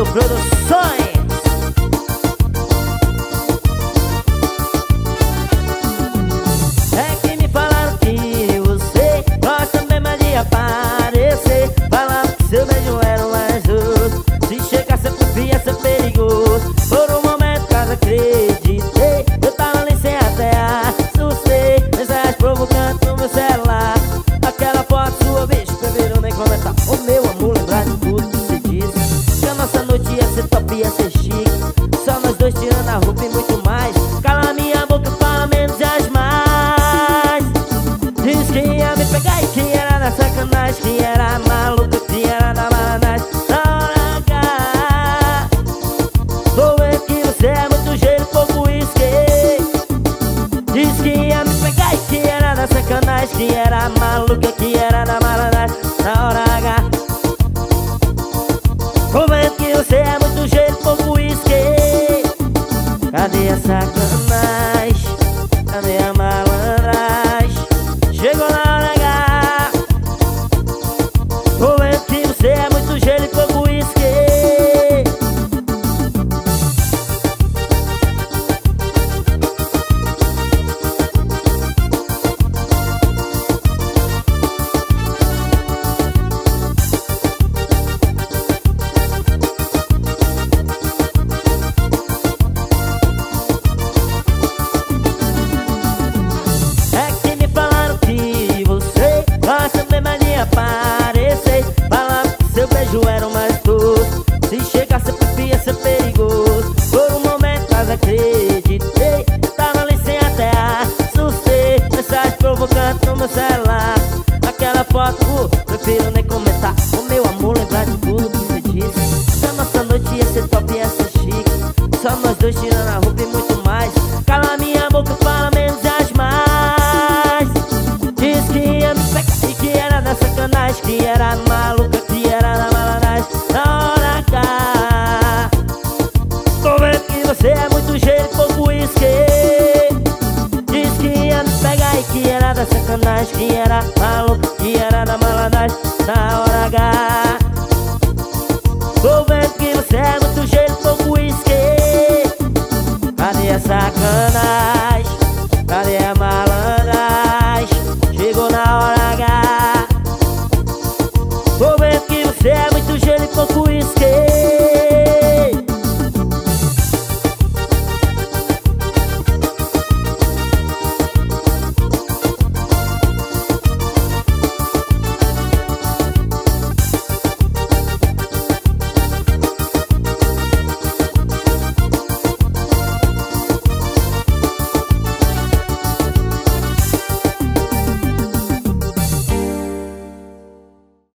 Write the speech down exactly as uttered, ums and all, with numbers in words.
Ronaldo Produções. É que me falaram que você gosta mesmo de aparecer. Falaram que seu beijo era um anjo, se chegasse a fia ser perigoso. Por um momento quase acreditei, eu tava ali sem até assustei. Mensagens provocando no meu celular, aquela foto sua, bicho, prefiro nem comentar. Ô meu amor, lembrar de tudo que você disse, que a nossa noite ia ser top, ia ser chique, só nós dois tirando a roupa e muito mais. Cala minha boca, fala menos e as mais. Diz que ia me pegar e que era na sacanagem, que era maluca, que era na malandragem. Na hora H, tô vendo que você é muito jeito, pouco esquece. Diz que ia me pegar e que era na sacanagem, que era maluca, que era na malandragem. Na hora H, tô vendo que você é muito jeito, pouco esquece. Cadê a sacanagem? Cadê a malandragem? Chegou na hora H, tô vendo que você é muito jeito, pouco esquece. Aparecer, falava que seu beijo era um mais doce, se chegasse a pipi ia ser perigoso. Por um momento quase acreditei, tava ali sem até assustei. Mensagem provocando no meu celular, aquela foto, prefiro nem comentar. Ô meu amor, lembrar de tudo que você disse, que a nossa noite ia ser top, ia ser chique, só nós dois tirando a roupa e muito mais. Cala minha boca, fala menos e as mais. Diz que ia me pegar e que era na sacanagem, que era maluca, que era na malandragem. Na hora H, tô vendo que você é muito jeito, pouco esquece. Diz que ia me pegar e que era na sacanagem, que era maluca, que era na malandragem. Na hora H, tô vendo que você é muito jeito, pouco esquece. Cadê a sacanagem? Cadê a malandragem?